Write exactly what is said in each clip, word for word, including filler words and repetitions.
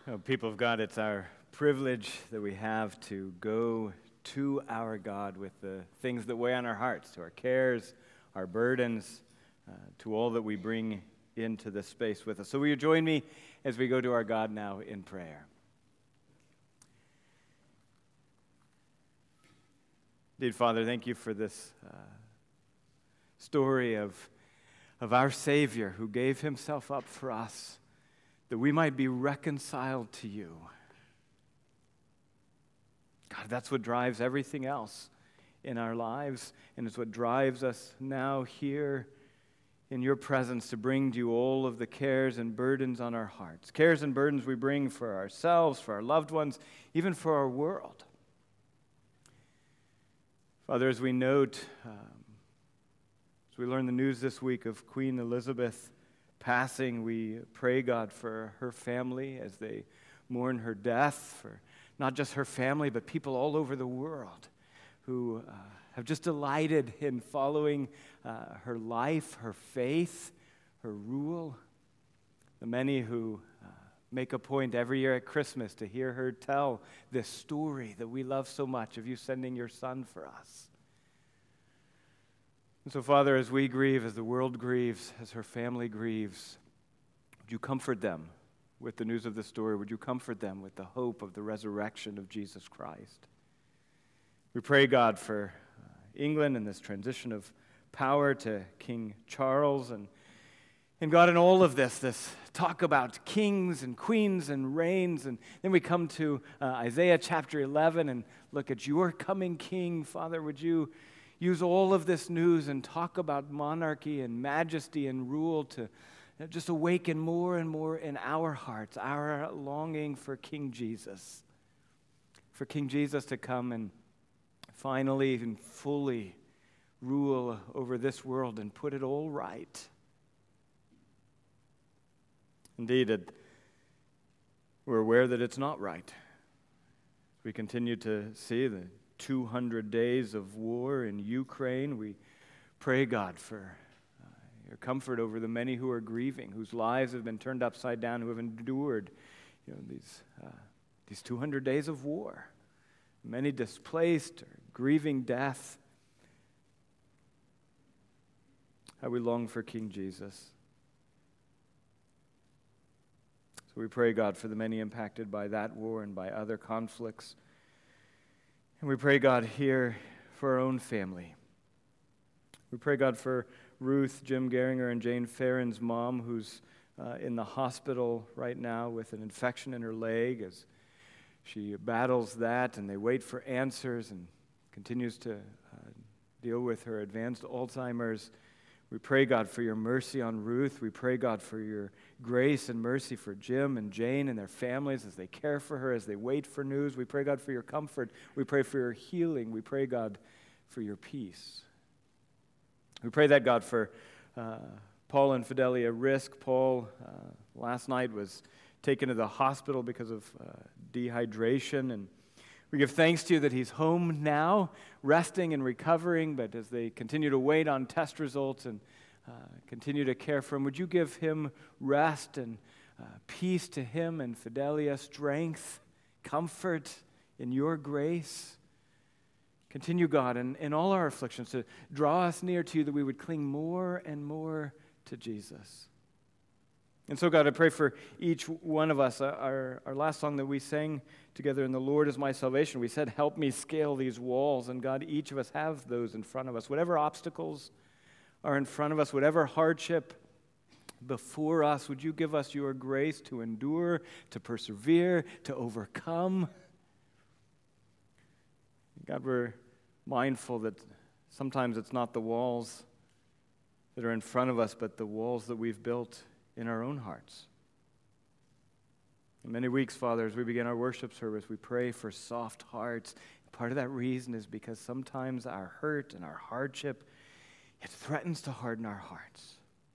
Oh, people of God, it's our privilege that we have to go to our God with the things that weigh on our hearts, to our cares, our burdens, uh, to all that we bring into this space with us. So will you join me as we go to our God now in prayer? Indeed, Father, thank you for this uh, story of, of our Savior who gave himself up for us, that we might be reconciled to you. God, that's what drives everything else in our lives, and it's what drives us now here in your presence to bring to you all of the cares and burdens on our hearts. Cares and burdens we bring for ourselves, for our loved ones, even for our world. Father, as we note, um, as we learn the news this week of Queen Elizabeth passing, we pray, God, for her family as they mourn her death, for not just her family, but people all over the world who uh, have just delighted in following uh, her life, her faith, her rule. The many who uh, make a point every year at Christmas to hear her tell this story that we love so much of you sending your Son for us. And so, Father, as we grieve, as the world grieves, as her family grieves, would you comfort them with the news of the story? Would you comfort them with the hope of the resurrection of Jesus Christ? We pray, God, for uh, England and this transition of power to King Charles. And, and God, in all of this, this talk about kings and queens and reigns. And then we come to uh, Isaiah chapter eleven and look at your coming king. Father, would you use all of this news and talk about monarchy and majesty and rule to just awaken more and more in our hearts, our longing for King Jesus, for King Jesus to come and finally and fully rule over this world and put it all right. Indeed, it, we're aware that it's not right. We continue to see the two hundred days of war in Ukraine. We pray, God, for uh, your comfort over the many who are grieving, whose lives have been turned upside down, who have endured you know, these, uh, these two hundred days of war. Many displaced or grieving death. How we long for King Jesus. So we pray, God, for the many impacted by that war and by other conflicts. And we pray, God, here for our own family. We pray, God, for Ruth, Jim Geringer, and Jane Farron's mom, who's uh, in the hospital right now with an infection in her leg as she battles that, and they wait for answers and continues to uh, deal with her advanced Alzheimer's. We pray, God, for your mercy on Ruth. We pray, God, for your grace and mercy for Jim and Jane and their families as they care for her, as they wait for news. We pray, God, for your comfort. We pray for your healing. We pray, God, for your peace. We pray that, God, for uh, Paul and Fidelia Risk. Paul uh, last night was taken to the hospital because of uh, dehydration, and we give thanks to you that he's home now, resting and recovering, but as they continue to wait on test results and uh, continue to care for him, would you give him rest and uh, peace to him and Fidelia, strength, comfort in your grace? Continue, God, in, in all our afflictions to draw us near to you, that we would cling more and more to Jesus. And so, God, I pray for each one of us. Our, our last song that we sang together in The Lord is My Salvation, we said, help me scale these walls. And God, each of us have those in front of us. Whatever obstacles are in front of us, whatever hardship before us, would you give us your grace to endure, to persevere, to overcome? God, we're mindful that sometimes it's not the walls that are in front of us, but the walls that we've built in our own hearts. In many weeks, Father, as we begin our worship service, we pray for soft hearts. Part of that reason is because sometimes our hurt and our hardship, it threatens to harden our hearts.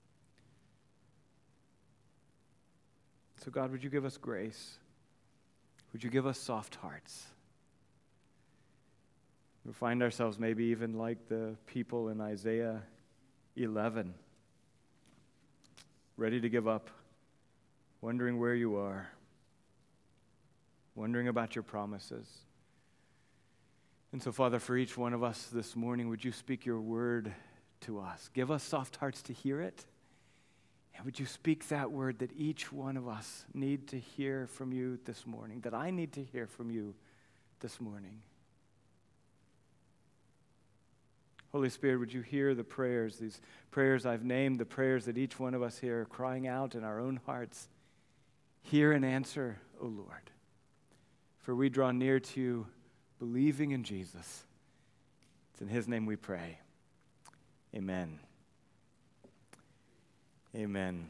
So God, would you give us grace? Would you give us soft hearts? We find ourselves maybe even like the people in Isaiah eleven, ready to give up, wondering where you are. wondering about your promises. And so, Father, for each one of us this morning, would you speak your word to us? Give us soft hearts to hear it. And would you speak that word that each one of us need to hear from you this morning, that I need to hear from you this morning? Holy Spirit, would you hear the prayers, these prayers I've named, the prayers that each one of us here are crying out in our own hearts. Hear and answer, O Lord. For we draw near to you, believing in Jesus. It's in his name we pray. Amen. Amen.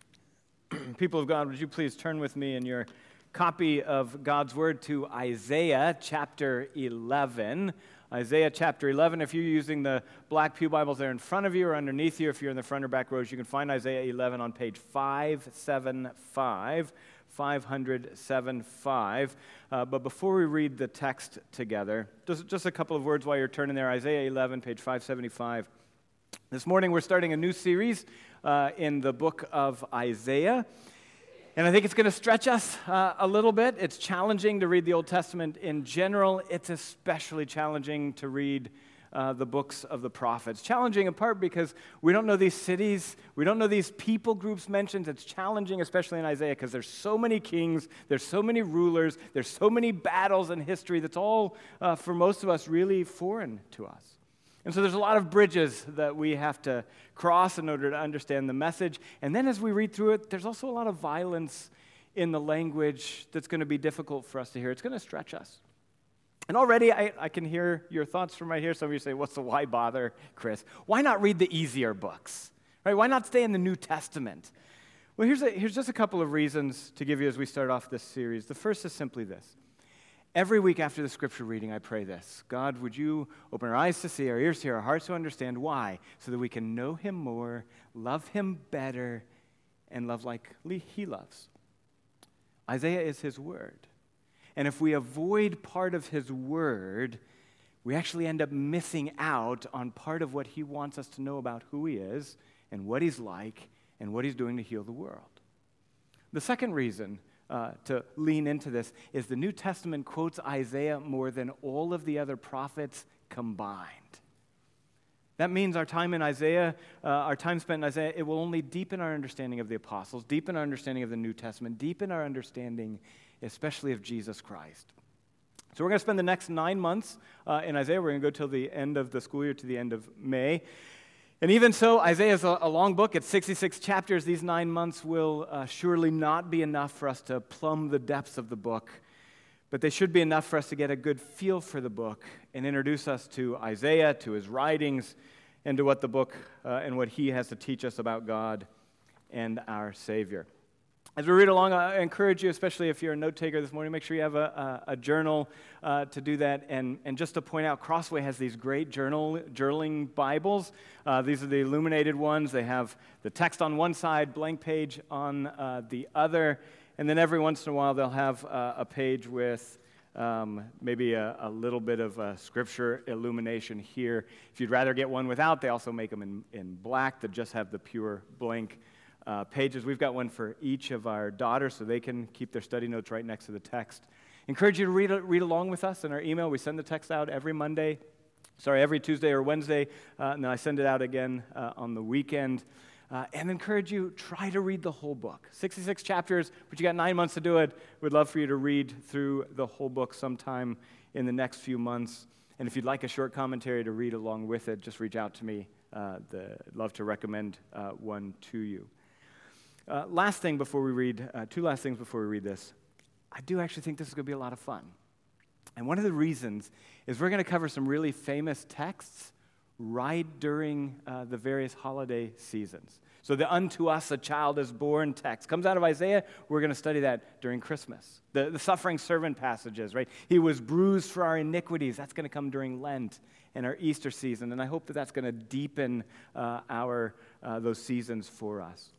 People of God, would you please turn with me in your copy of God's Word to Isaiah chapter eleven. Isaiah chapter eleven. If you're using the black pew Bibles there in front of you or underneath you, if you're in the front or back rows, you can find Isaiah eleven on page five seventy-five. five seventy-five. Uh, but before we read the text together, just, just a couple of words while you're turning there. Isaiah eleven, page five seventy-five. This morning we're starting a new series uh, in the book of Isaiah. And I think it's going to stretch us uh, a little bit. It's challenging to read the Old Testament in general. It's especially challenging to read uh, the books of the prophets. Challenging in part because we don't know these cities. We don't know these people groups mentioned. It's challenging, especially in Isaiah, because there's so many kings. There's so many rulers. There's so many battles in history that's all, uh, for most of us, really foreign to us. And so there's a lot of bridges that we have to cross in order to understand the message. And then as we read through it, there's also a lot of violence in the language that's going to be difficult for us to hear. It's going to stretch us. And already I, I can hear your thoughts from right here. Some of you say, what's the why bother, Chris? Why not read the easier books? Right? Why not stay in the New Testament? Well, here's, a, here's just a couple of reasons to give you as we start off this series. The first is simply this. Every week after the scripture reading, I pray this. God, would you open our eyes to see, our ears to hear, our hearts to understand why, so that we can know him more, love him better, and love like he loves. Isaiah is his word. And if we avoid part of his word, we actually end up missing out on part of what he wants us to know about who he is and what he's like and what he's doing to heal the world. The second reason Uh, to lean into this is the New Testament quotes Isaiah more than all of the other prophets combined. That means our time in Isaiah, uh, our time spent in Isaiah, it will only deepen our understanding of the apostles, deepen our understanding of the New Testament, deepen our understanding especially of Jesus Christ. So we're going to spend the next nine months uh, in Isaiah. We're going to go till the end of the school year, to the end of May. And even so, Isaiah is a, a long book. It's sixty-six chapters. These nine months will uh, surely not be enough for us to plumb the depths of the book, but they should be enough for us to get a good feel for the book and introduce us to Isaiah, to his writings, and to what the book uh, and what he has to teach us about God and our Savior. As we read along, I encourage you, especially if you're a note taker this morning, make sure you have a, a, a journal uh, to do that. And, and just to point out, Crossway has these great journal journaling Bibles. Uh, these are the illuminated ones. They have the text on one side, blank page on uh, the other. And then every once in a while, they'll have uh, a page with um, maybe a, a little bit of uh, scripture illumination here. If you'd rather get one without, they also make them in, in black that just have the pure blank Uh, pages. We've got one for each of our daughters so they can keep their study notes right next to the text. Encourage you to read, read along with us in our email. We send the text out every Monday, sorry, every Tuesday or Wednesday, uh, and then I send it out again uh, on the weekend. Uh, and encourage you, try to read the whole book. sixty-six chapters, but you got nine months to do it. We'd love for you to read through the whole book sometime in the next few months. And if you'd like a short commentary to read along with it, just reach out to me. Uh, the, I'd love to recommend uh, one to you. Uh, last thing before we read, uh, two last things before we read this. I do actually think this is going to be a lot of fun. And one of the reasons is we're going to cover some really famous texts right during uh, the various holiday seasons. So the unto us a child is born text comes out of Isaiah. We're going to study that during Christmas. The, the suffering servant passages, right? He was bruised for our iniquities. That's going to come during Lent and our Easter season. And I hope that that's going to deepen uh, our uh, those seasons for us.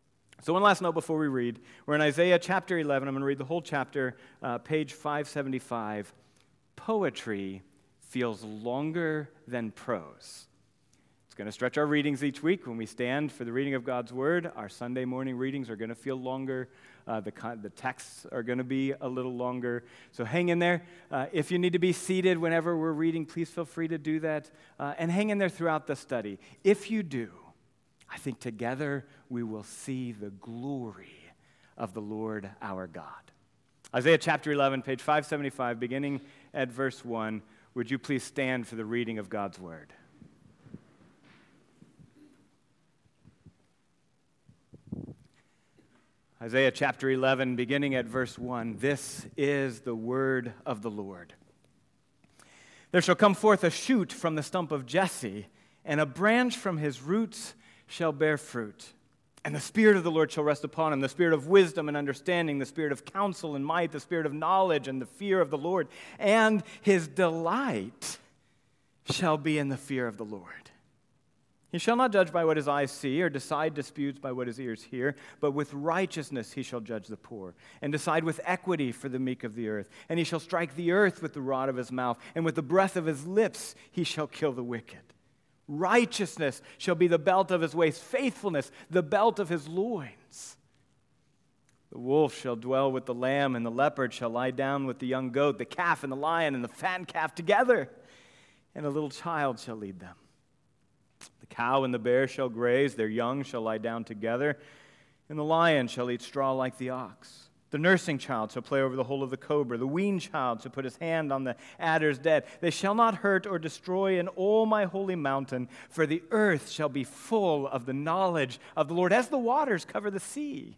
So one last note before we read. We're in Isaiah chapter eleven. I'm going to read the whole chapter, uh, page five seventy-five. Poetry feels longer than prose. It's going to stretch our readings each week. When we stand for the reading of God's Word, our Sunday morning readings are going to feel longer. Uh, the, the texts are going to be a little longer. So hang in there. Uh, if you need to be seated whenever we're reading, please feel free to do that. Uh, and hang in there throughout the study. If you do, I think together we will see the glory of the Lord our God. Isaiah chapter eleven, page five seventy-five, beginning at verse one. Would you please stand for the reading of God's Word? Isaiah chapter eleven, beginning at verse one. This is the word of the Lord. There shall come forth a shoot from the stump of Jesse, and a branch from his roots shall bear fruit. And the Spirit of the Lord shall rest upon him, the Spirit of wisdom and understanding, the Spirit of counsel and might, the Spirit of knowledge and the fear of the Lord. And his delight shall be in the fear of the Lord. He shall not judge by what his eyes see, or decide disputes by what his ears hear, but with righteousness he shall judge the poor, and decide with equity for the meek of the earth. And he shall strike the earth with the rod of his mouth, and with the breath of his lips he shall kill the wicked. Righteousness shall be the belt of his waist, faithfulness the belt of his loins. The wolf shall dwell with the lamb, and the leopard shall lie down with the young goat, the calf and the lion and the fattened calf together, and a little child shall lead them. The cow and the bear shall graze, their young shall lie down together, and the lion shall eat straw like the ox. The nursing child shall play over the hole of the cobra. The weaned child shall put his hand on the adder's den. They shall not hurt or destroy in all my holy mountain, for the earth shall be full of the knowledge of the Lord, as the waters cover the sea.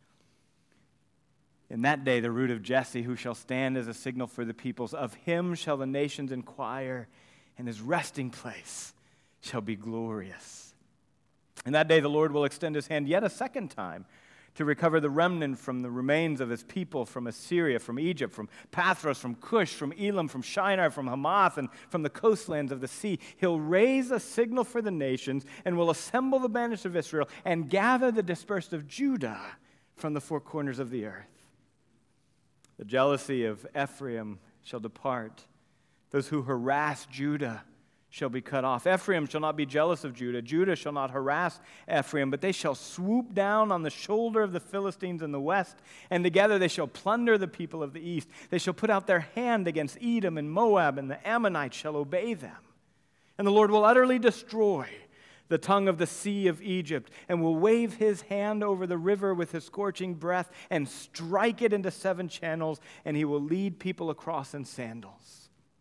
In that day the root of Jesse, who shall stand as a signal for the peoples, of him shall the nations inquire, and his resting place shall be glorious. In that day the Lord will extend his hand yet a second time, to recover the remnant from the remains of his people, from Assyria, from Egypt, from Pathros, from Cush, from Elam, from Shinar, from Hamath, and from the coastlands of the sea. He'll raise a signal for the nations, and will assemble the banished of Israel, and gather the dispersed of Judah from the four corners of the earth. The jealousy of Ephraim shall depart. Those who harass Judah shall be cut off. Ephraim shall not be jealous of Judah. Judah shall not harass Ephraim, but they shall swoop down on the shoulder of the Philistines in the west, and together they shall plunder the people of the east. They shall put out their hand against Edom and Moab, and the Ammonites shall obey them. And the Lord will utterly destroy the tongue of the sea of Egypt, and will wave his hand over the river with his scorching breath, and strike it into seven channels, and he will lead people across in sandals.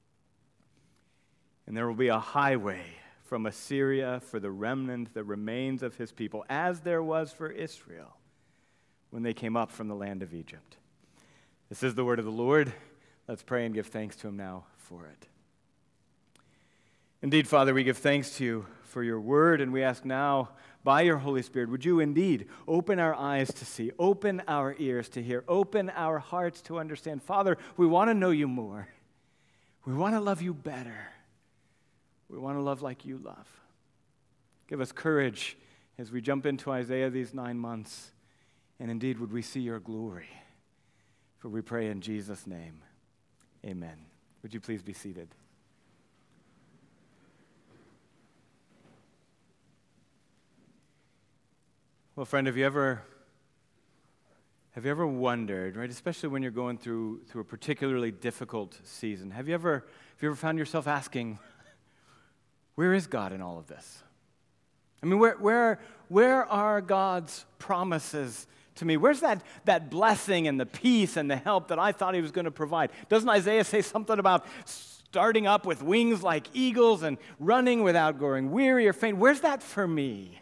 And there will be a highway from Assyria for the remnant that remains of his people, as there was for Israel when they came up from the land of Egypt. This is the word of the Lord. Let's pray and give thanks to him now for it. Indeed, Father, we give thanks to you for your word, and we ask now, by your Holy Spirit, would you indeed open our eyes to see, open our ears to hear, open our hearts to understand. Father, we want to know you more. We want to love you better. We want to love like you love. Give us courage as we jump into Isaiah these nine months. And indeed, would we see your glory? For we pray in Jesus' name. Amen. Would you please be seated? Well, friend, have you ever have you ever wondered, right, especially when you're going through through a particularly difficult season, have you ever have you ever found yourself asking, where is God in all of this? I mean, where where where are God's promises to me? Where's that, that blessing and the peace and the help that I thought he was going to provide? Doesn't Isaiah say something about starting up with wings like eagles and running without growing weary or faint? Where's that for me?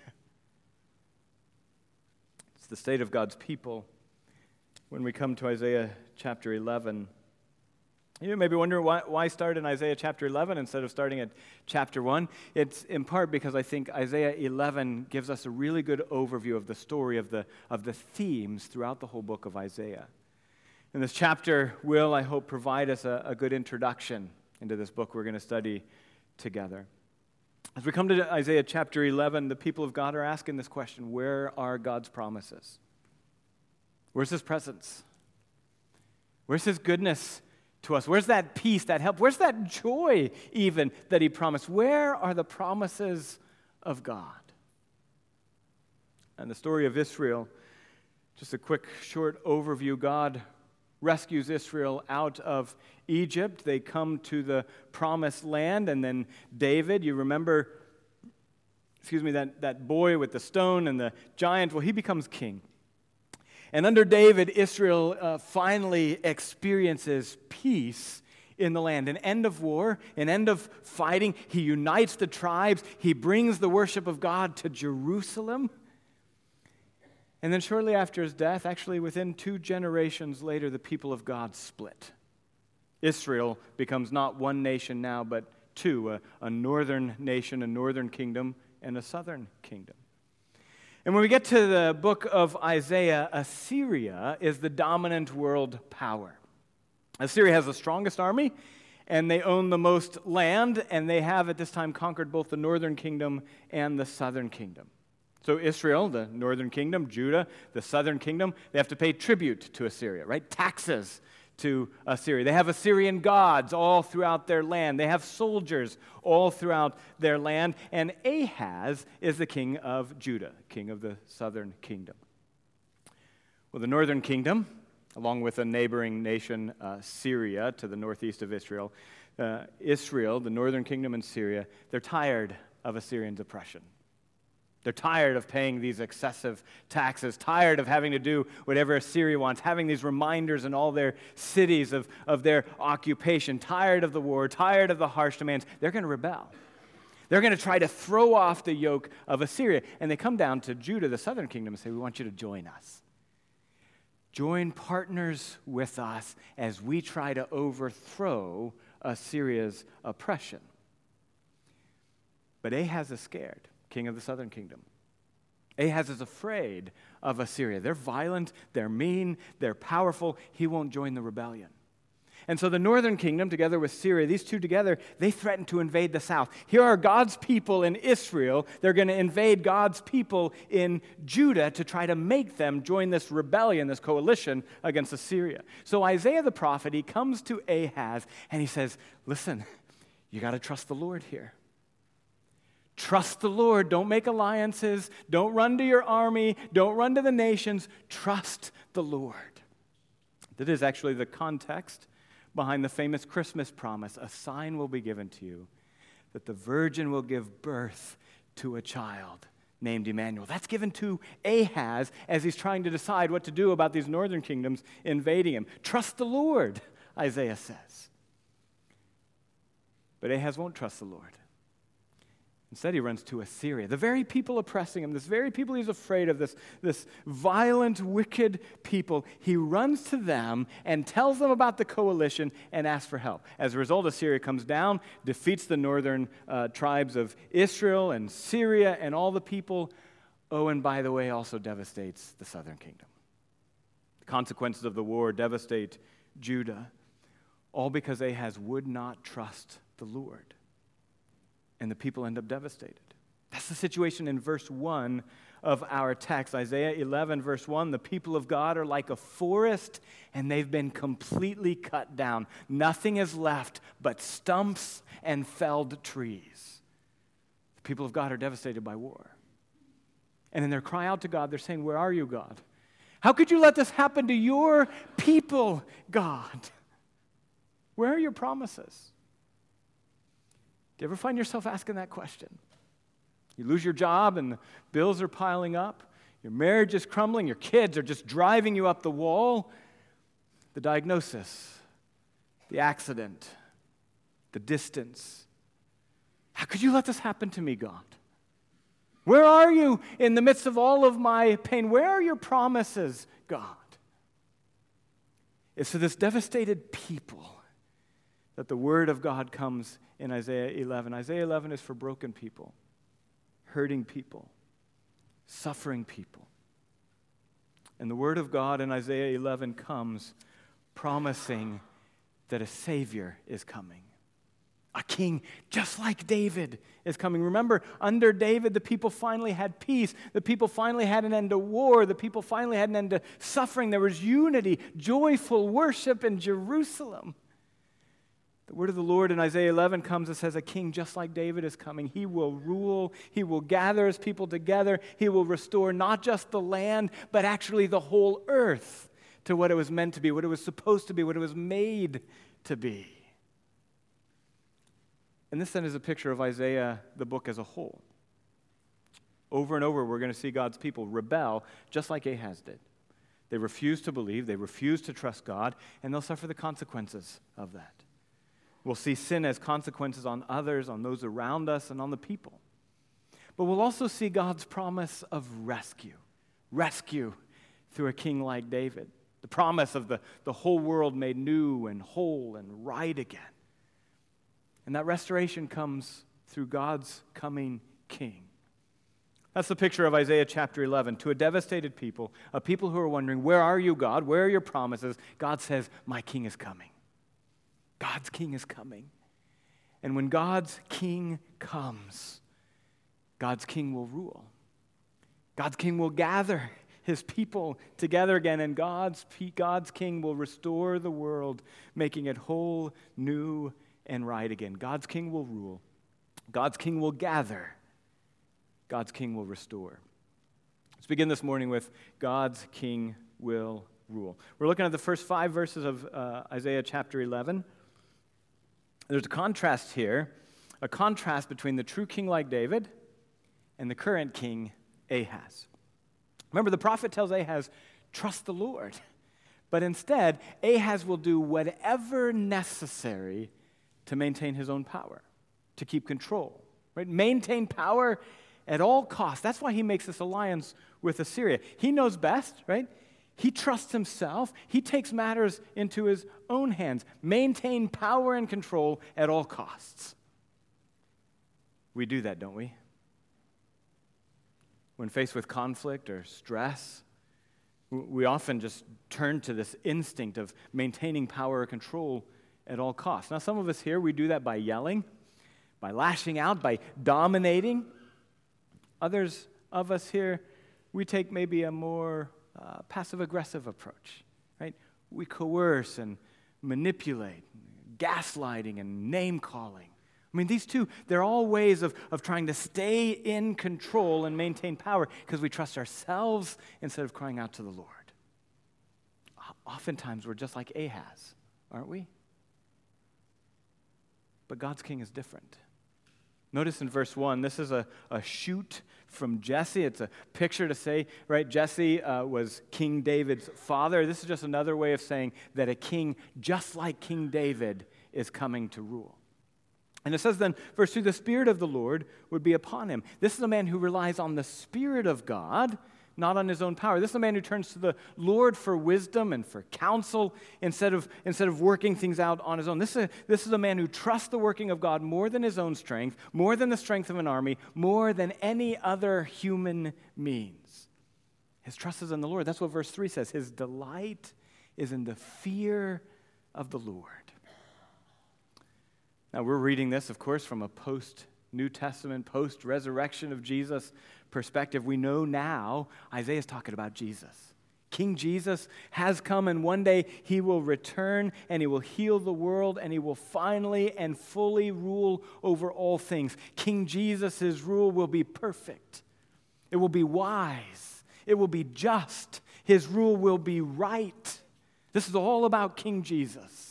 It's the state of God's people when we come to Isaiah chapter eleven. You may be wondering why, why start in Isaiah chapter eleven instead of starting at chapter one. It's in part because I think Isaiah eleven gives us a really good overview of the story, of the, of the themes throughout the whole book of Isaiah. And this chapter will, I hope, provide us a, a good introduction into this book we're going to study together. As we come to Isaiah chapter eleven, the people of God are asking this question: where are God's promises? Where's his presence? Where's his goodness to us? Where's that peace, that help? Where's that joy even that he promised? Where are the promises of God. And the story of Israel, just a quick short overview. God rescues Israel out of Egypt. They come to the promised land, and then David, you remember, excuse me, that, that boy with the stone and the giant, well, he becomes king. And under David, Israel uh, finally experiences peace in the land, an end of war, an end of fighting. He unites the tribes. He brings the worship of God to Jerusalem. And then shortly after his death, actually within two generations later, the people of God split. Israel becomes not one nation now, but two, a, a northern nation, a northern kingdom, and a southern kingdom. And when we get to the book of Isaiah, Assyria is the dominant world power. Assyria has the strongest army, and they own the most land, and they have at this time conquered both the northern kingdom and the southern kingdom. So Israel, the northern kingdom, Judah, the southern kingdom, they have to pay tribute to Assyria, right? Taxes to Assyria. They have Assyrian gods all throughout their land. They have soldiers all throughout their land. And Ahaz is the king of Judah, king of the southern kingdom. Well, the northern kingdom, along with a neighboring nation, uh, Syria, to the northeast of Israel, uh, Israel, the northern kingdom and Syria, they're tired of Assyrian oppression. They're tired of paying these excessive taxes, tired of having to do whatever Assyria wants, having these reminders in all their cities of, of their occupation, tired of the war, tired of the harsh demands. They're going to rebel. They're going to try to throw off the yoke of Assyria. And they come down to Judah, the southern kingdom, and say, we want you to join us. Join partners with us as we try to overthrow Assyria's oppression. But Ahaz is scared. King of the southern kingdom. Ahaz is afraid of Assyria. They're violent, they're mean, they're powerful. He won't join the rebellion. And so the northern kingdom, together with Syria, these two together, they threaten to invade the south. Here are God's people in Israel. They're going to invade God's people in Judah to try to make them join this rebellion, this coalition against Assyria. So Isaiah the prophet, he comes to Ahaz and he says, listen, you got to trust the Lord here. Trust the Lord. Don't make alliances. Don't run to your army. Don't run to the nations. Trust the Lord. That is actually the context behind the famous Christmas promise. A sign will be given to you that the virgin will give birth to a child named Emmanuel. That's given to Ahaz as he's trying to decide what to do about these northern kingdoms invading him. Trust the Lord, Isaiah says. But Ahaz won't trust the Lord. Instead, he runs to Assyria, the very people oppressing him, this very people he's afraid of, this, this violent, wicked people. He runs to them and tells them about the coalition and asks for help. As a result, Assyria comes down, defeats the northern uh, tribes of Israel and Syria and all the people. Oh, and by the way, also devastates the southern kingdom. The consequences of the war devastate Judah, all because Ahaz would not trust the Lord. And the people end up devastated. That's the situation in verse one of our text. Isaiah eleven, verse one, the people of God are like a forest, and they've been completely cut down. Nothing is left but stumps and felled trees. The people of God are devastated by war. And in their cry out to God, they're saying, where are you, God? How could you let this happen to your people, God? Where are your promises? Do you ever find yourself asking that question? You lose your job and the bills are piling up. Your marriage is crumbling. Your kids are just driving you up the wall. The diagnosis, the accident, the distance. How could you let this happen to me, God? Where are you in the midst of all of my pain? Where are your promises, God? It's to this devastated people that the word of God comes in Isaiah eleven. Isaiah eleven is for broken people, hurting people, suffering people. And the word of God in Isaiah eleven comes promising that a Savior is coming. A king just like David is coming. Remember, under David, the people finally had peace. The people finally had an end to war. The people finally had an end to suffering. There was unity, joyful worship in Jerusalem. The word of the Lord in Isaiah eleven comes and says a king just like David is coming. He will rule. He will gather his people together. He will restore not just the land, but actually the whole earth to what it was meant to be, what it was supposed to be, what it was made to be. And this then is a picture of Isaiah, the book as a whole. Over and over, we're going to see God's people rebel just like Ahaz did. They refuse to believe, they refuse to trust God, and they'll suffer the consequences of that. We'll see sin as consequences on others, on those around us, and on the people. But we'll also see God's promise of rescue. Rescue through a king like David. The promise of the, the whole world made new and whole and right again. And that restoration comes through God's coming king. That's the picture of Isaiah chapter eleven. To a devastated people, a people who are wondering, where are you, God? Where are your promises? God says, my king is coming. God's king is coming. And when God's king comes, God's king will rule. God's king will gather his people together again, and God's, God's king will restore the world, making it whole, new, and right again. God's king will rule. God's king will gather. God's king will restore. Let's begin this morning with God's king will rule. We're looking at the first five verses of uh, Isaiah chapter eleven. There's a contrast here, a contrast between the true king like David and the current king Ahaz. Remember, the prophet tells Ahaz, trust the Lord. But instead, Ahaz will do whatever necessary to maintain his own power, to keep control, right? Maintain power at all costs. That's why he makes this alliance with Assyria. He knows best, right? He trusts himself. He takes matters into his own hands. Maintain power and control at all costs. We do that, don't we? When faced with conflict or stress, we often just turn to this instinct of maintaining power or control at all costs. Now, some of us here, we do that by yelling, by lashing out, by dominating. Others of us here, we take maybe a more uh, passive-aggressive approach, right? We coerce and manipulate, gaslighting and name-calling. I mean, these two, they're all ways of, of trying to stay in control and maintain power because we trust ourselves instead of crying out to the Lord. Oftentimes, we're just like Ahaz, aren't we? But God's king is different. Notice in verse one, this is a, a shoot from Jesse. It's a picture to say, right, Jesse uh, was King David's father. This is just another way of saying that a king just like King David is coming to rule. And it says then, verse two, the Spirit of the Lord would be upon him. This is a man who relies on the Spirit of God, not on his own power. This is a man who turns to the Lord for wisdom and for counsel instead of, instead of working things out on his own. This is, a, this is a man who trusts the working of God more than his own strength, more than the strength of an army, more than any other human means. His trust is in the Lord. That's what verse three says. His delight is in the fear of the Lord. Now, we're reading this, of course, from a post-New Testament, post-resurrection of Jesus perspective. We know now Isaiah's talking about Jesus. King Jesus has come, and one day he will return, and he will heal the world, and he will finally and fully rule over all things. King Jesus' rule will be perfect. It will be wise. It will be just. His rule will be right. This is all about King Jesus.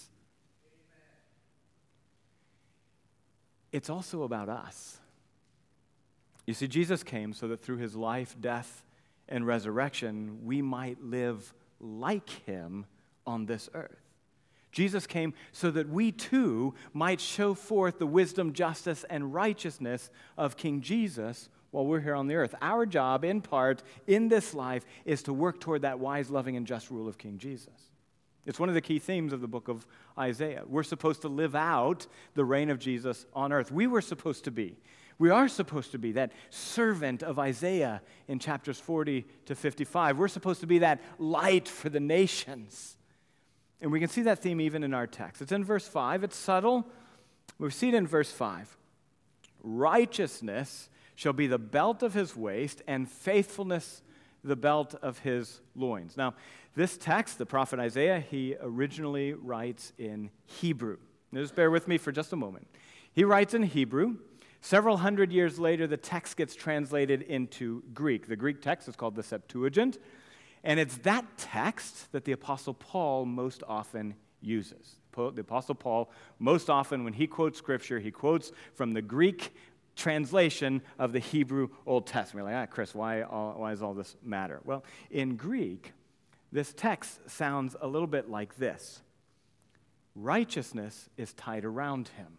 It's also about us. You see, Jesus came so that through his life, death, and resurrection, we might live like him on this earth. Jesus came so that we too might show forth the wisdom, justice, and righteousness of King Jesus while we're here on the earth. Our job, in part, in this life, is to work toward that wise, loving, and just rule of King Jesus. It's one of the key themes of the book of Isaiah. We're supposed to live out the reign of Jesus on earth. We were supposed to be. We are supposed to be that servant of Isaiah in chapters forty to fifty-five. We're supposed to be that light for the nations. And we can see that theme even in our text. It's in verse five. It's subtle. We see it in verse five. Righteousness shall be the belt of his waist, and faithfulness the belt of his loins. Now, this text, the prophet Isaiah, he originally writes in Hebrew. Now just bear with me for just a moment. He writes in Hebrew. Several hundred years later, the text gets translated into Greek. The Greek text is called the Septuagint, and it's that text that the Apostle Paul most often uses. The Apostle Paul, most often when he quotes Scripture, he quotes from the Greek translation of the Hebrew Old Testament. You're like, ah, Chris, why, all, why does all this matter? Well, in Greek, this text sounds a little bit like this. Righteousness is tied around him.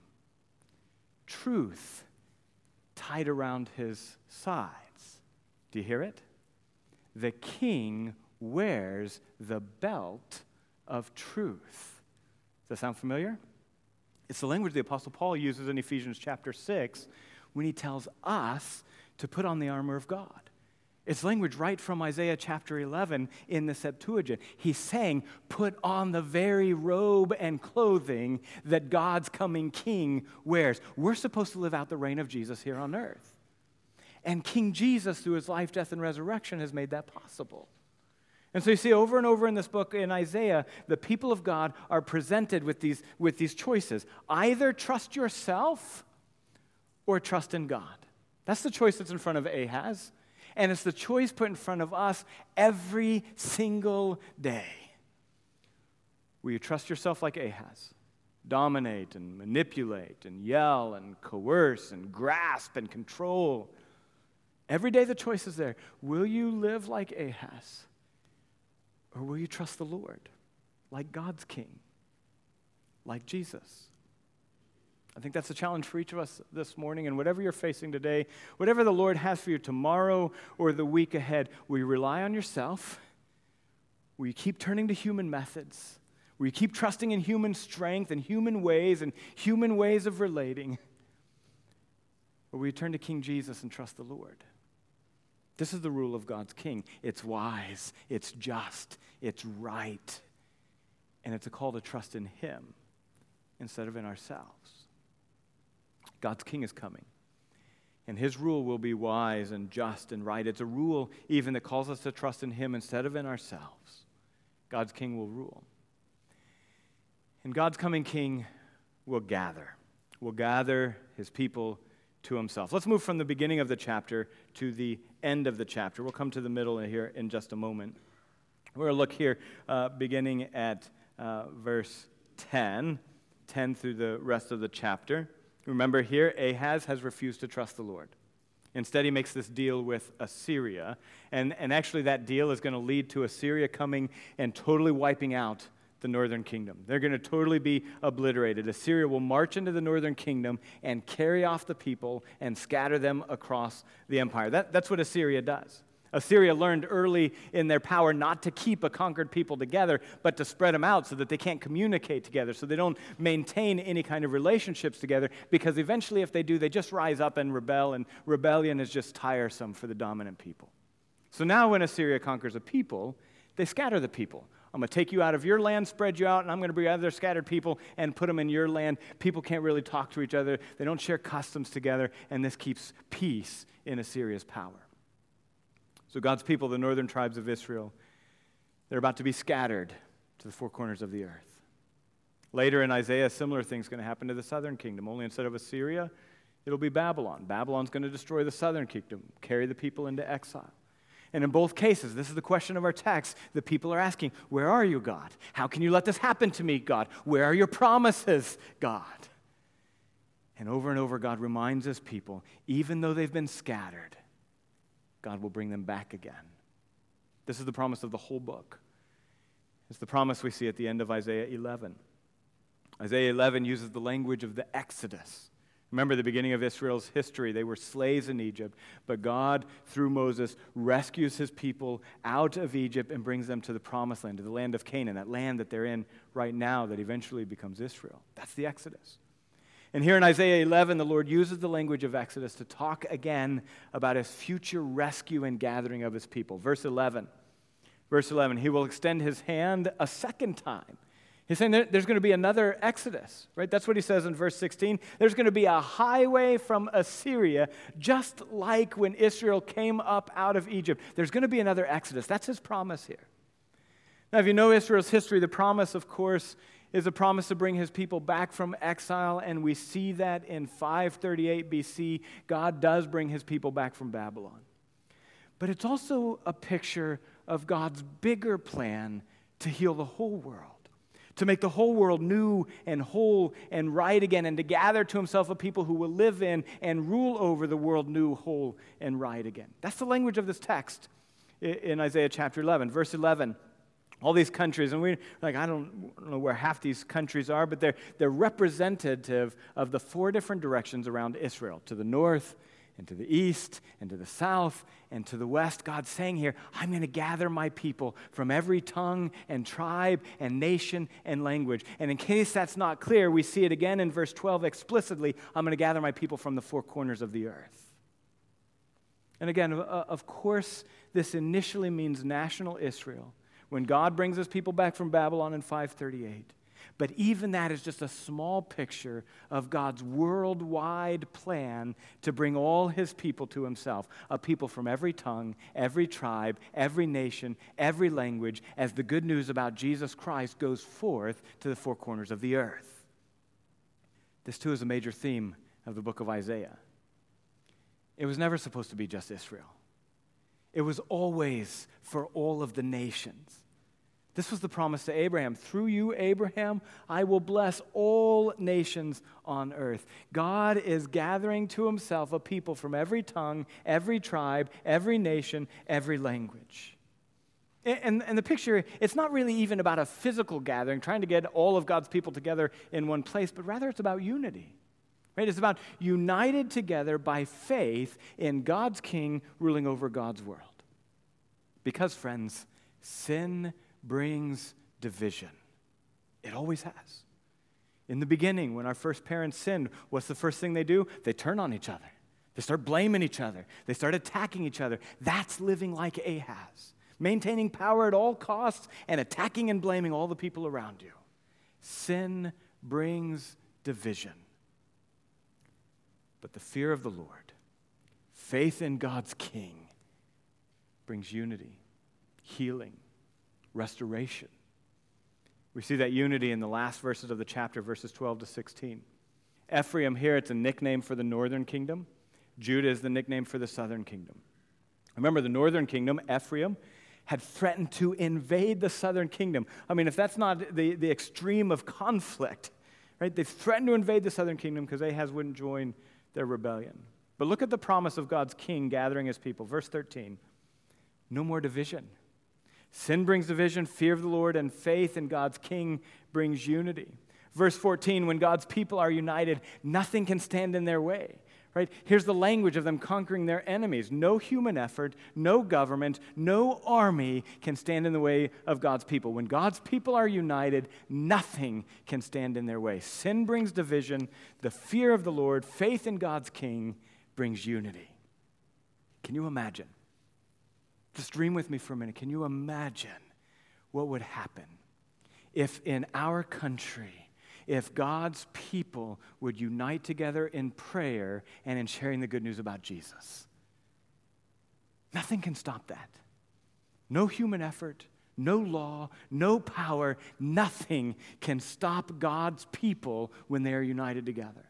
Truth tied around his sides. Do you hear it? The king wears the belt of truth. Does that sound familiar? It's the language the Apostle Paul uses in Ephesians chapter six when he tells us to put on the armor of God. It's language right from Isaiah chapter eleven in the Septuagint. He's saying, put on the very robe and clothing that God's coming king wears. We're supposed to live out the reign of Jesus here on earth. And King Jesus, through his life, death, and resurrection, has made that possible. And so you see over and over in this book in Isaiah, the people of God are presented with these, with these choices. Either trust yourself or trust in God. That's the choice that's in front of Ahaz. And it's the choice put in front of us every single day. Will you trust yourself like Ahaz? Dominate and manipulate and yell and coerce and grasp and control. Every day the choice is there. Will you live like Ahaz? Or will you trust the Lord like God's king? Like Jesus? I think that's a challenge for each of us this morning, and whatever you're facing today, whatever the Lord has for you tomorrow or the week ahead, will you rely on yourself? Will you keep turning to human methods? Will you keep trusting in human strength and human ways and human ways of relating? Or will you turn to King Jesus and trust the Lord? This is the rule of God's king. It's wise, it's just, it's right, and it's a call to trust in him instead of in ourselves. God's king is coming, and his rule will be wise and just and right. It's a rule even that calls us to trust in him instead of in ourselves. God's king will rule. And God's coming king will gather, will gather his people to himself. Let's move from the beginning of the chapter to the end of the chapter. We'll come to the middle here in just a moment. We're going to look here uh, beginning at uh, verse ten, ten through the rest of the chapter. Remember here, Ahaz has refused to trust the Lord. Instead, he makes this deal with Assyria, and, and actually that deal is going to lead to Assyria coming and totally wiping out the northern kingdom. They're going to totally be obliterated. Assyria will march into the northern kingdom and carry off the people and scatter them across the empire. That, that's what Assyria does. Assyria learned early in their power not to keep a conquered people together, but to spread them out so that they can't communicate together, so they don't maintain any kind of relationships together, because eventually if they do, they just rise up and rebel, and rebellion is just tiresome for the dominant people. So now when Assyria conquers a people, they scatter the people. I'm going to take you out of your land, spread you out, and I'm going to bring other scattered people and put them in your land. People can't really talk to each other. They don't share customs together, and this keeps peace in Assyria's power. So God's people, the northern tribes of Israel, they're about to be scattered to the four corners of the earth. Later in Isaiah, a similar thing's going to happen to the southern kingdom. Only instead of Assyria, it'll be Babylon. Babylon's going to destroy the southern kingdom, carry the people into exile. And in both cases, this is the question of our text. The people are asking, where are you, God? How can you let this happen to me, God? Where are your promises, God? And over and over, God reminds his people, even though they've been scattered, God will bring them back again. This is the promise of the whole book. It's the promise we see at the end of Isaiah eleven. Isaiah eleven uses the language of the Exodus. Remember the beginning of Israel's history. They were slaves in Egypt, but God, through Moses, rescues his people out of Egypt and brings them to the promised land, to the land of Canaan, that land that they're in right now that eventually becomes Israel. That's the Exodus. And here in Isaiah eleven, the Lord uses the language of Exodus to talk again about his future rescue and gathering of his people. Verse eleven. Verse eleven, he will extend his hand a second time. He's saying there, there's going to be another Exodus, right? That's what he says in verse sixteen. There's going to be a highway from Assyria, just like when Israel came up out of Egypt. There's going to be another Exodus. That's his promise here. Now, if you know Israel's history, the promise, of course, is a promise to bring his people back from exile, and we see that in five thirty-eight B C, God does bring his people back from Babylon. But it's also a picture of God's bigger plan to heal the whole world, to make the whole world new and whole and right again, and to gather to himself a people who will live in and rule over the world new, whole, and right again. That's the language of this text in Isaiah chapter eleven. Verse eleven, all these countries, and we're like, I don't know where half these countries are, but they're, they're representative of the four different directions around Israel, to the north, and to the east, and to the south, and to the west. God's saying here, I'm going to gather my people from every tongue and tribe and nation and language. And in case that's not clear, we see it again in verse twelve explicitly, I'm going to gather my people from the four corners of the earth. And again, of course, this initially means national Israel, when God brings his people back from Babylon in five thirty-eight. But even that is just a small picture of God's worldwide plan to bring all his people to himself, a people from every tongue, every tribe, every nation, every language, as the good news about Jesus Christ goes forth to the four corners of the earth. This, too, is a major theme of the book of Isaiah. It was never supposed to be just Israel. It was always for all of the nations. This was the promise to Abraham. Through you, Abraham, I will bless all nations on earth. God is gathering to himself a people from every tongue, every tribe, every nation, every language. And, and the picture, it's not really even about a physical gathering, trying to get all of God's people together in one place, but rather it's about unity. Right? It's about united together by faith in God's King ruling over God's world. Because, friends, sin brings division. It always has. In the beginning, when our first parents sinned, what's the first thing they do? They turn on each other. They start blaming each other. They start attacking each other. That's living like Ahaz, maintaining power at all costs and attacking and blaming all the people around you. Sin brings division. But the fear of the Lord, faith in God's King, brings unity, healing, restoration. We see that unity in the last verses of the chapter, verses twelve to sixteen. Ephraim here, it's a nickname for the northern kingdom. Judah is the nickname for the southern kingdom. Remember, the northern kingdom, Ephraim, had threatened to invade the southern kingdom. I mean, if that's not the, the extreme of conflict, right? They've threatened to invade the southern kingdom because Ahaz wouldn't join their rebellion. But look at the promise of God's king gathering his people. Verse thirteen, no more division. Sin brings division, fear of the Lord and faith in God's king brings unity. Verse fourteen, when God's people are united, nothing can stand in their way. Right? Here's the language of them conquering their enemies. No human effort, no government, no army can stand in the way of God's people. When God's people are united, nothing can stand in their way. Sin brings division. The fear of the Lord, faith in God's king, brings unity. Can you imagine? Just dream with me for a minute. Can you imagine what would happen if in our country, if God's people would unite together in prayer and in sharing the good news about Jesus? Nothing can stop that. No human effort, no law, no power, nothing can stop God's people when they are united together.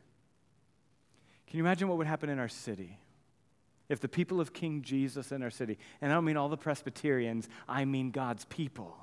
Can you imagine what would happen in our city if the people of King Jesus in our city, and I don't mean all the Presbyterians, I mean God's people,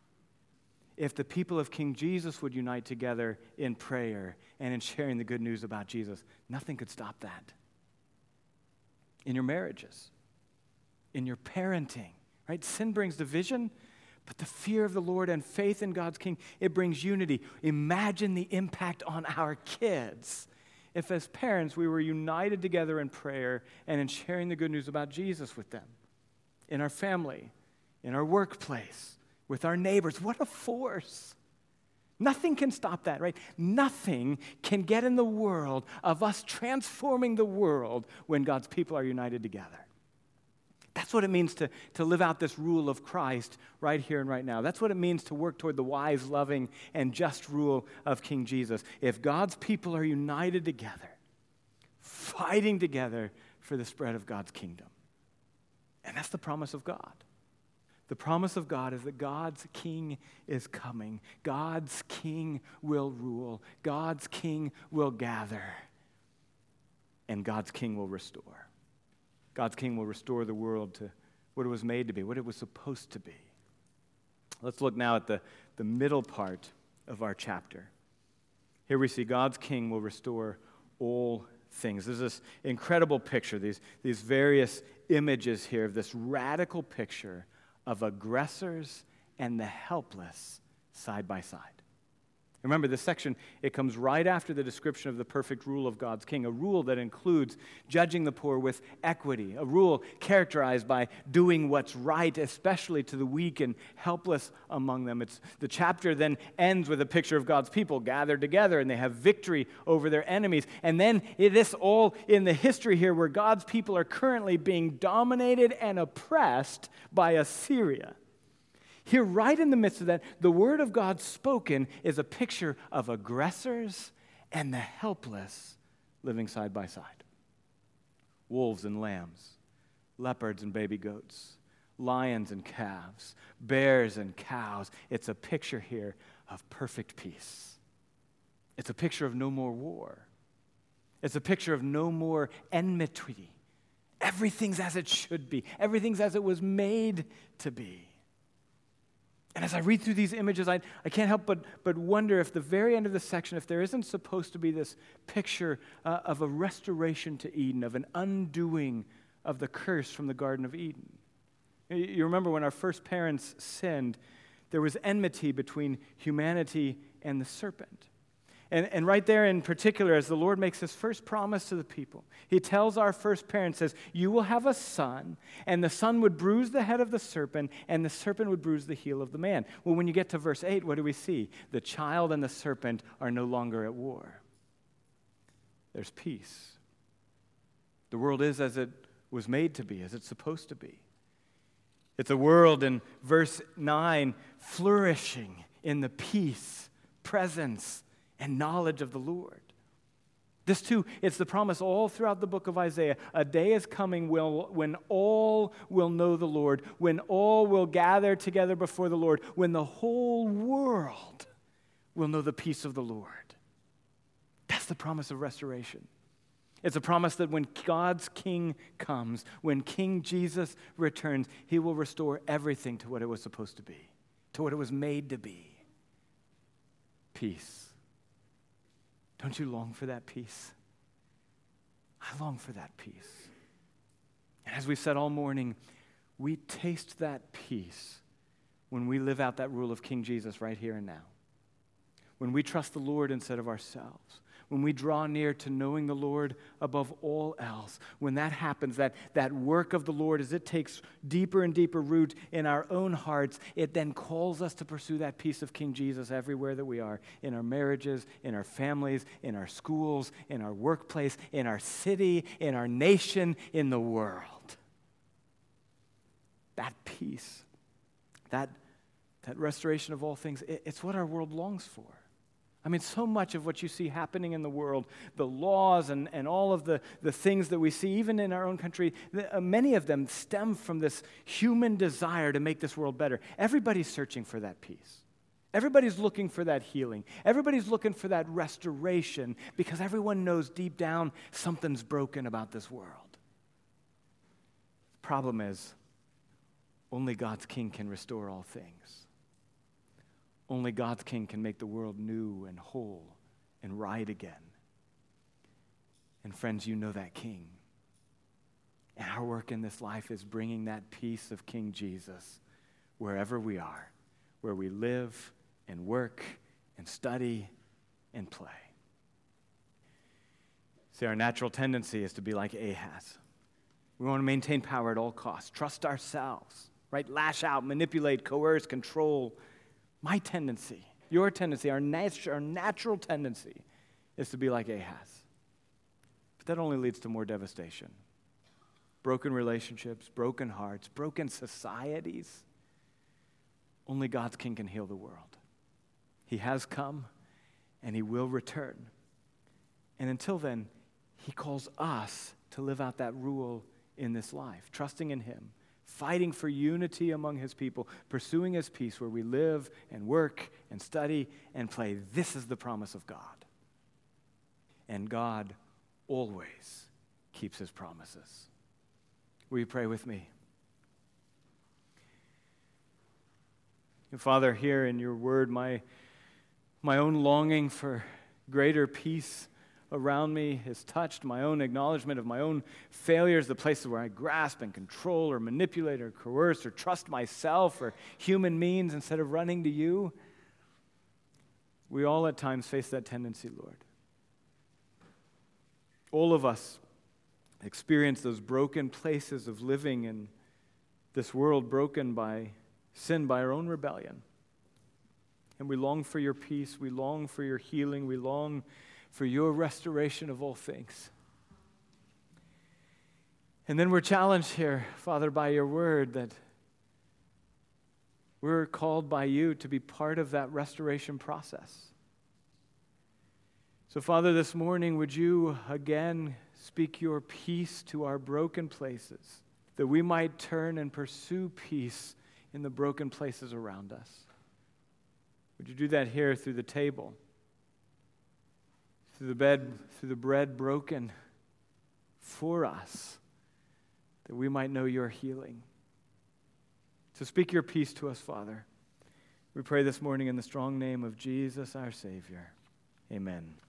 if the people of King Jesus would unite together in prayer and in sharing the good news about Jesus? Nothing could stop that. In your marriages, in your parenting, right? Sin brings division, but the fear of the Lord and faith in God's King, it brings unity. Imagine the impact on our kids if as parents we were united together in prayer and in sharing the good news about Jesus with them, in our family, in our workplace, with our neighbors. What a force. Nothing can stop that, right? Nothing can get in the world of us transforming the world when God's people are united together. That's what it means to, to live out this rule of Christ right here and right now. That's what it means to work toward the wise, loving, and just rule of King Jesus. If God's people are united together, fighting together for the spread of God's kingdom. And that's the promise of God. The promise of God is that God's king is coming. God's king will rule. God's king will gather. And God's king will restore. God's king will restore the world to what it was made to be, what it was supposed to be. Let's look now at the, the middle part of our chapter. Here we see God's king will restore all things. There's this incredible picture, these, these various images here of this radical picture of aggressors and the helpless side by side. Remember, this section, it comes right after the description of the perfect rule of God's king, a rule that includes judging the poor with equity, a rule characterized by doing what's right, especially to the weak and helpless among them. It's, the chapter then ends with a picture of God's people gathered together, and they have victory over their enemies. And then it is all in the history here where God's people are currently being dominated and oppressed by Assyria. Here, right in the midst of that, the word of God spoken is a picture of aggressors and the helpless living side by side. Wolves and lambs, leopards and baby goats, lions and calves, bears and cows. It's a picture here of perfect peace. It's a picture of no more war. It's a picture of no more enmity. Everything's as it should be. Everything's as it was made to be. And as I read through these images, I, I can't help but, but wonder if the very end of this section, if there isn't supposed to be this picture uh, of a restoration to Eden, of an undoing of the curse from the Garden of Eden. You remember when our first parents sinned, there was enmity between humanity and the serpent. And, and right there in particular, as the Lord makes his first promise to the people, he tells our first parent, says, you will have a son, and the son would bruise the head of the serpent, and the serpent would bruise the heel of the man. Well, when you get to verse eight, what do we see? The child and the serpent are no longer at war. There's peace. The world is as it was made to be, as it's supposed to be. It's a world, in verse nine, flourishing in the peace, presence, and knowledge of the Lord. This too, it's the promise all throughout the book of Isaiah. A day is coming will, when all will know the Lord, when all will gather together before the Lord, when the whole world will know the peace of the Lord. That's the promise of restoration. It's a promise that when God's King comes, when King Jesus returns, he will restore everything to what it was supposed to be, to what it was made to be. Peace. Don't you long for that peace? I long for that peace. And as we've said all morning, we taste that peace when we live out that rule of King Jesus right here and now. When we trust the Lord instead of ourselves. When we draw near to knowing the Lord above all else. When that happens, that, that work of the Lord, as it takes deeper and deeper root in our own hearts, it then calls us to pursue that peace of King Jesus everywhere that we are. In our marriages, in our families, in our schools, in our workplace, in our city, in our nation, in the world. That peace, that, that restoration of all things, it, it's what our world longs for. I mean, so much of what you see happening in the world, the laws and, and all of the, the things that we see, even in our own country, the, uh, many of them stem from this human desire to make this world better. Everybody's searching for that peace. Everybody's looking for that healing. Everybody's looking for that restoration because everyone knows deep down something's broken about this world. The problem is, only God's King can restore all things. Only God's King can make the world new and whole and right again. And friends, you know that King. And our work in this life is bringing that peace of King Jesus wherever we are, where we live and work and study and play. See, our natural tendency is to be like Ahaz. We want to maintain power at all costs, trust ourselves, right? Lash out, manipulate, coerce, control. My tendency, your tendency, our, nat- our natural tendency is to be like Ahaz. But that only leads to more devastation. Broken relationships, broken hearts, broken societies. Only God's King can heal the world. He has come, and he will return. And until then, he calls us to live out that rule in this life, trusting in him, fighting for unity among his people, pursuing his peace where we live and work and study and play. This is the promise of God. And God always keeps his promises. Will you pray with me? And Father, here in your word, my, my own longing for greater peace around me is touched. My own acknowledgement of my own failures, the places where I grasp and control or manipulate or coerce or trust myself or human means instead of running to you. We all at times face that tendency, Lord. All of us experience those broken places of living in this world broken by sin, by our own rebellion. And we long for your peace. We long for your healing. We long for your restoration of all things. And then we're challenged here, Father, by your word that we're called by you to be part of that restoration process. So, Father, this morning, would you again speak your peace to our broken places, that we might turn and pursue peace in the broken places around us? Would you do that here through the table? Through the bed, through the bread broken for us, that we might know your healing. So speak your peace to us, Father. We pray this morning in the strong name of Jesus, our Savior. Amen.